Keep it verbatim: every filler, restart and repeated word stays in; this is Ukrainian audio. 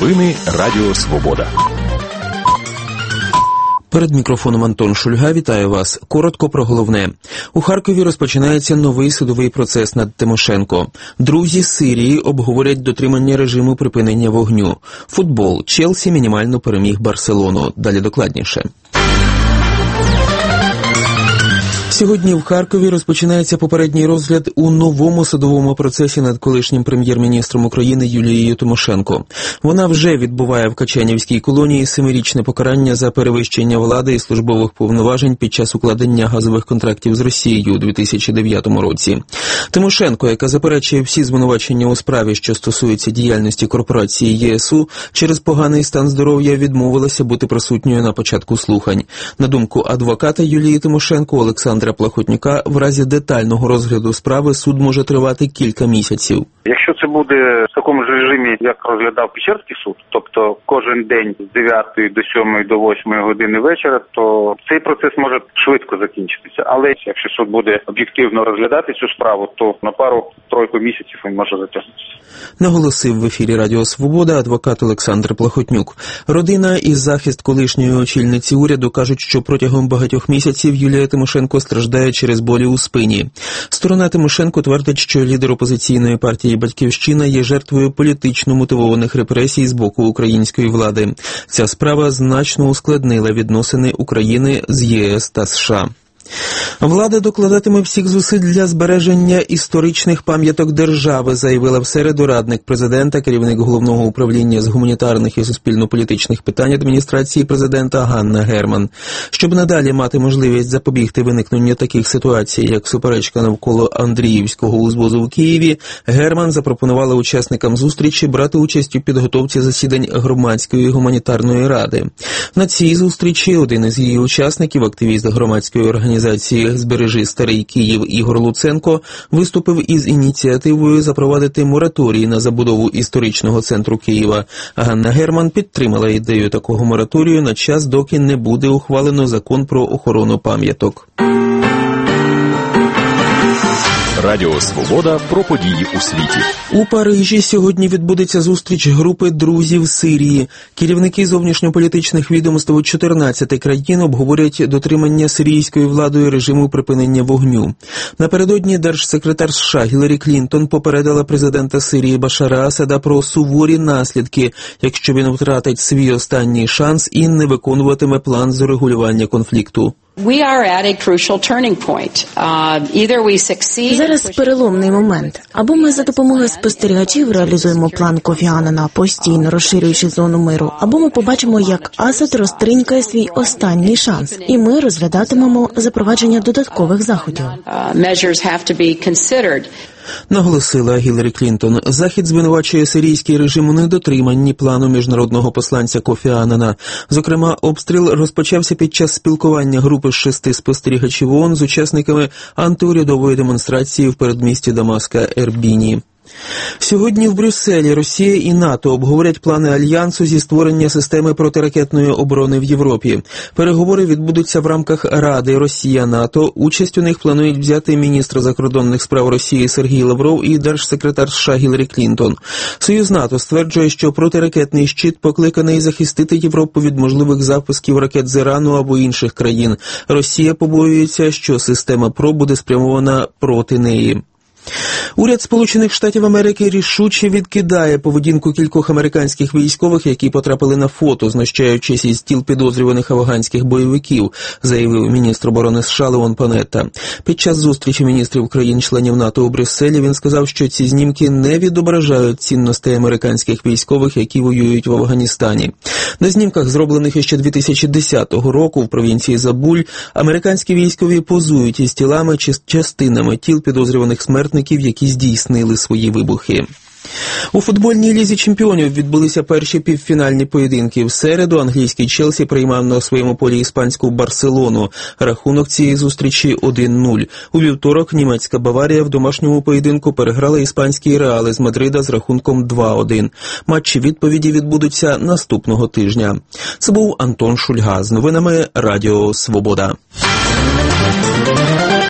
Новини Радіо Свобода. Перед мікрофоном Антон Шульга. Вітаю вас. Коротко про головне. У Харкові розпочинається новий судовий процес над Тимошенко. Друзі з Сирії обговорять дотримання режиму припинення вогню. Футбол. Челсі мінімально переміг Барселону. Далі докладніше. Сьогодні в Харкові розпочинається попередній розгляд у новому судовому процесі над колишнім прем'єр-міністром України Юлією Тимошенко. Вона вже відбуває в Качанівській колонії семирічне покарання за перевищення влади і службових повноважень під час укладення газових контрактів з Росією у дві тисячі дев'ятому році. Тимошенко, яка заперечує всі звинувачення у справі, що стосуються діяльності корпорації ЄСУ, через поганий стан здоров'я відмовилася бути присутньою на початку слухань. На думку адвоката Юлії Тимошенко Олександра Плахотнюка, в разі детального розгляду справи суд може тривати кілька місяців. Якщо це буде в такому ж режимі, як розглядав Печерський суд, тобто кожен день з дев'ятої до сьомої до восьмої години вечора, то цей процес може швидко закінчитися. Але якщо суд буде об'єктивно розглядати цю справу, то на пару-тройку місяців він може затягнутися. Наголосив в ефірі Радіо Свобода адвокат Олександр Плахотнюк. Родина і захист колишньої очільниці уряду кажуть, що протягом багатьох місяців Юлія Тимошенко страждає через болі у спині. Сторона Тимошенко твердить, що лідер опозиційної партії «Батьківщина» є жертвою політично мотивованих репресій з боку української влади. Ця справа значно ускладнила відносини України з ЄС та США. Влада докладатиме всіх зусиль для збереження історичних пам'яток держави, заявила в середу радник президента, керівник Головного управління з гуманітарних і суспільно-політичних питань адміністрації президента Ганна Герман. Щоб надалі мати можливість запобігти виникненню таких ситуацій, як суперечка навколо Андріївського узвозу в Києві, Герман запропонувала учасникам зустрічі брати участь у підготовці засідань громадської гуманітарної ради. На цій зустрічі один із її учасників, активіст громадської організації «Збережи Старий Київ» Ігор Луценко, виступив із ініціативою запровадити мораторій на забудову історичного центру Києва. Ганна Герман підтримала ідею такого мораторію на час, доки не буде ухвалено закон про охорону пам'яток. Радіо Свобода про події у світі. У Парижі сьогодні відбудеться зустріч групи друзів Сирії. Керівники зовнішньополітичних відомств чотирнадцяти країн обговорять дотримання сирійською владою режиму припинення вогню. Напередодні держсекретар США Гіларі Клінтон попередила президента Сирії Башара Асада про суворі наслідки, якщо він втратить свій останній шанс і не виконуватиме план з урегулювання конфлікту. Зараз переломний момент. Або ми за допомогою спостерігачів реалізуємо план Кофі Аннана, постійно розширюючи зону миру, або ми побачимо, як Асад розтринькає свій останній шанс, і ми розглядатимемо запровадження додаткових заходів. Наголосила Гіларі Клінтон. Захід звинувачує сирійський режим у недотриманні плану міжнародного посланця Кофі Аннана. Зокрема, обстріл розпочався під час спілкування групи з шести спостерігачів ООН з учасниками антиурядової демонстрації в передмісті Дамаска Ербіні. Сьогодні в Брюсселі Росія і НАТО обговорять плани Альянсу зі створення системи протиракетної оборони в Європі. Переговори відбудуться в рамках Ради Росія-НАТО. Участь у них планують взяти міністр закордонних справ Росії Сергій Лавров і держсекретар США Гіларі Клінтон. Союз НАТО стверджує, що протиракетний щит покликаний захистити Європу від можливих запусків ракет з Ірану або інших країн. Росія побоюється, що система ПРО буде спрямована проти неї. Уряд Сполучених Штатів Америки рішуче відкидає поведінку кількох американських військових, які потрапили на фото, знущаючись із тіл підозрюваних афганських бойовиків, заявив міністр оборони США Леон Панетта. Під час зустрічі міністрів країн-членів НАТО у Брюсселі він сказав, що ці знімки не відображають цінностей американських військових, які воюють в Афганістані. На знімках, зроблених іще дві тисячі десятого року в провінції Забуль, американські військові позують із тілами чи частинами тіл підозрюваних смертників, які здійснили свої вибухи. У футбольній лізі чемпіонів відбулися перші півфінальні поєдинки. В середу англійський Челсі приймав на своєму полі іспанську Барселону. Рахунок цієї зустрічі один нуль. У вівторок німецька Баварія в домашньому поєдинку переграла іспанський Реал із Мадрида з рахунком два один. Матчі відповіді відбудуться наступного тижня. Це був Антон Шульга з новинами Радіо Свобода.